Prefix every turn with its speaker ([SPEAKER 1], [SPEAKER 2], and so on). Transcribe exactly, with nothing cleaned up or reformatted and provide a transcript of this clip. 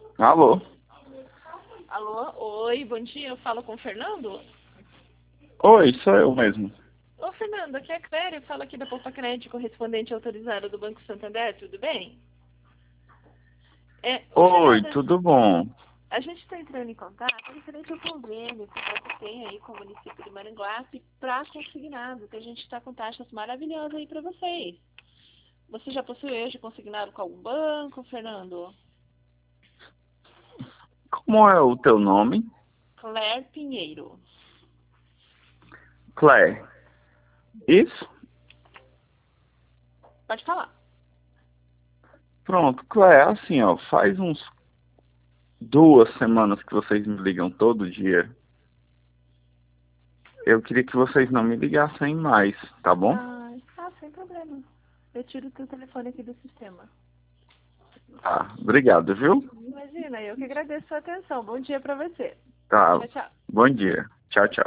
[SPEAKER 1] Alô?
[SPEAKER 2] Alô? Oi, bom dia. Eu falo com o Fernando?
[SPEAKER 1] Oi, sou eu mesmo.
[SPEAKER 2] Ô, Fernando, aqui é a Cléria. Fala aqui da Poupa Crédito, correspondente autorizada do Banco Santander. Tudo bem? É, ô,
[SPEAKER 1] Oi,
[SPEAKER 2] Fernando,
[SPEAKER 1] tudo bom?
[SPEAKER 2] a gente está entrando em contato referente ao convênio que você tem aí com o município de Maranguape para consignado, que a gente está com taxas maravilhosas aí para vocês. Você já possui hoje consignado com algum banco, Fernando?
[SPEAKER 1] Como é o teu nome?
[SPEAKER 2] Claire Pinheiro.
[SPEAKER 1] Claire. Isso?
[SPEAKER 2] Pode falar.
[SPEAKER 1] Pronto, Claire, assim, ó, faz uns duas semanas que vocês me ligam todo dia. Eu queria que vocês não me ligassem mais, tá bom?
[SPEAKER 2] Ah, tá, sem problema. Eu tiro o teu telefone aqui do sistema.
[SPEAKER 1] Tá, obrigado, viu?
[SPEAKER 2] Imagina, eu que agradeço a sua atenção. Bom dia pra você.
[SPEAKER 1] Tá,
[SPEAKER 2] Tchau, tchau.
[SPEAKER 1] bom dia. Tchau, tchau.